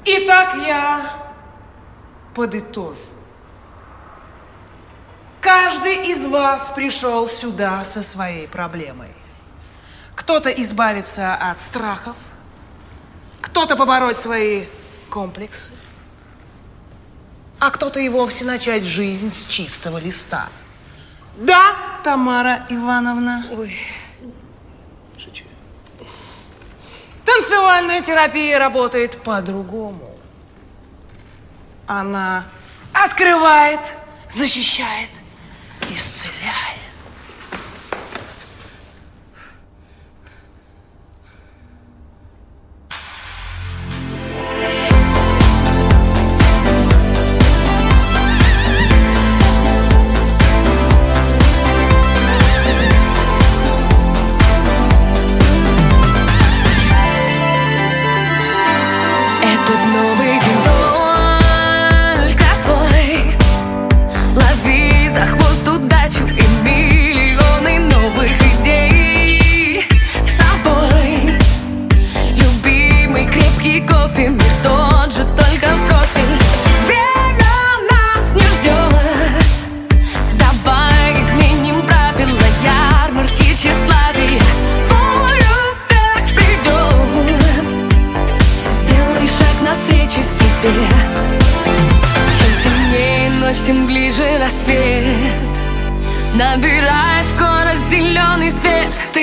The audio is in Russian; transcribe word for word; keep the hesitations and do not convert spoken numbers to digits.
Итак, я подытожу. Каждый из вас пришел сюда со своей проблемой. Кто-то избавиться от страхов, кто-то побороть свои комплексы, а кто-то и вовсе начать жизнь с чистого листа. Да, Тамара Ивановна? Ой, шучу. Танцевальная терапия работает по-другому. Она открывает, защищает, исцеляет. Этот новый день только твой. Лови за хвост удачу и миллионы новых идей с собой. Любимый крепкий кофе, мир тот же, только в профиль. Время нас не ждет. Давай изменим правила ярмарки тщеславия. Твой успех придет. Сделай шаг навстречу себе. Чем темнее ночь, тем ближе рассвет. Набирай скорость, зеленый свет. Ты